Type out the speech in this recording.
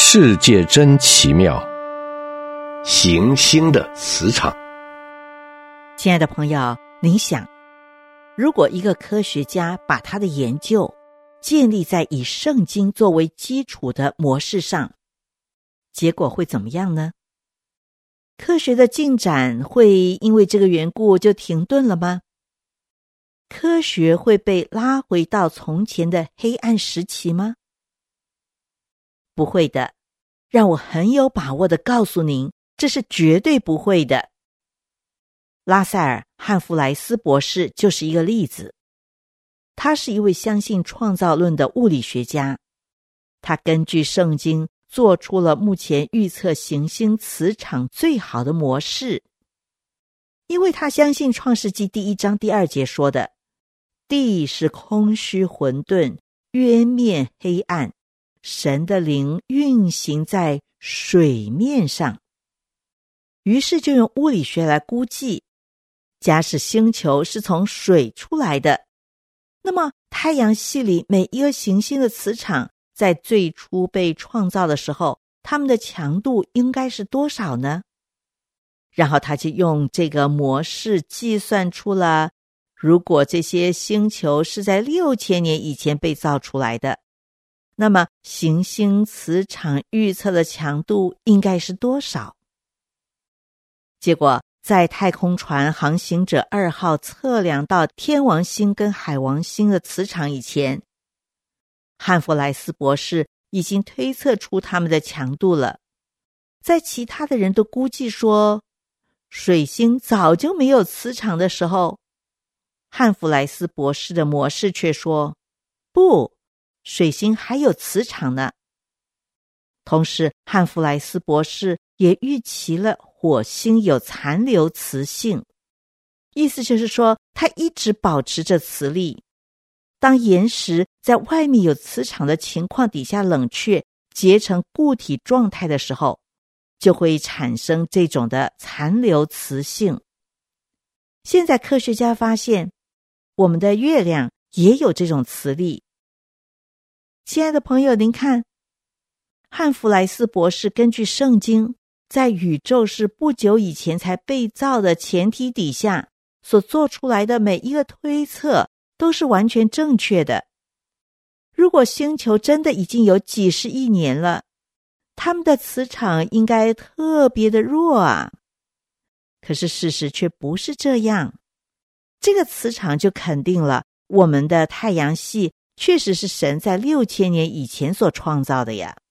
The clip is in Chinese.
世界真奇妙， 行星的磁场。 亲爱的朋友，您想，如果一个科学家把他的研究建立在以圣经作为基础的模式上，结果会怎么样呢？科学的进展会因为这个缘故就停顿了吗？科学会被拉回到从前的黑暗时期吗？不会的，让我很有把握地告诉您，这是绝对不会的。拉塞尔·汉弗莱斯博士就是一个例子。他是一位相信创造论的物理学家，他根据圣经做出了目前预测行星磁场最好的模式，因为他相信创世纪第1章第2节说的，地是空虚混沌，渊面黑暗，神的灵运行在水面上。于是就用物理学来估计，假使星球是从水出来的，那么太阳系里每一个行星的磁场在最初被创造的时候，它们的强度应该是多少呢？然后他就用这个模式计算出了，如果这些星球是在6000年以前被造出来的，那么行星磁场预测的强度应该是多少？结果在太空船航行者2号测量到天王星跟海王星的磁场以前，汉弗莱斯博士已经推测出它们的强度了。在其他的人都估计说水星早就没有磁场的时候，汉弗莱斯博士的模式却说，不，水星还有磁场呢。同时汉弗莱斯博士也预期了火星有残留磁性，意思就是说它一直保持着磁力，当岩石在外面有磁场的情况底下冷却结成固体状态的时候，就会产生这种的残留磁性。现在科学家发现我们的月亮也有这种磁力。亲爱的朋友，您看，汉弗莱斯博士根据圣经在宇宙是不久以前才被造的前提底下所做出来的每一个推测都是完全正确的。如果星球真的已经有几十亿年了，它们的磁场应该特别的弱啊。可是事实却不是这样，这个磁场就肯定了我们的太阳系确实是神在6000年以前所创造的呀。